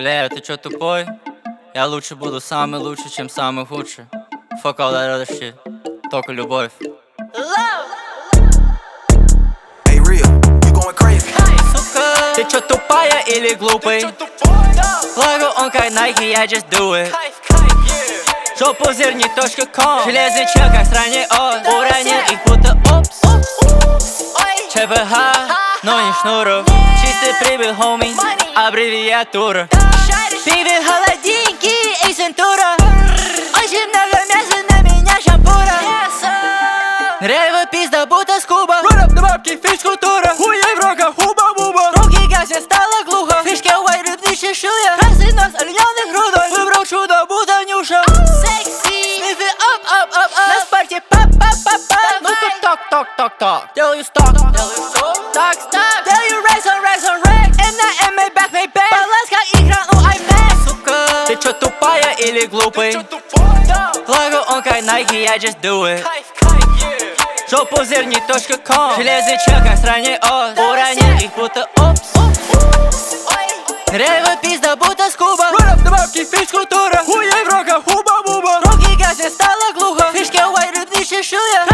Бля, ты чё тупой? Я лучше буду самый лучший, чем самый худший. Fuck all that other shit. Только любовь. Hey, real, you going crazy. Сука, ты чё тупая или глупый? Лого он как Nike, I just do it. Жопузырни.com. Железный чел как стране от. Уронил их будто опс. ЧПХ, но не шнуров. Чистый прибыль, homie, аббревиатура. Пиве холодинки и центура. Очень много мяса, на меня шампура. Рейва пизда, будто скуба. Run up the бабки, физкультура. Хуей в руках, хуба-буба. Руки гасят, стало глухо. Фишки white, рыбный чешуя. Красный нос, оленёных грудой. Выбрал чудо, будто Нюша. Секси, снифи up. На спарте пап-пап-пап-пап. Ну-ка ток-ток-ток-ток. Делаю сток, так-стак. Делаю рейс on wreck. And my back, my back. Баланс как экран у iMac. Сука, ты чё тупая или глупый? Лого он как Nike, I just do it. Жопузырни.com. Железный чел как стране от. Уронил их будто опс. Рейва пизда, будто скуба. Run up the бабки, физкультура. Хуей в руках, хуба-буба. Руки гасят, стало глухо. Фишки white, рыбный чешуя.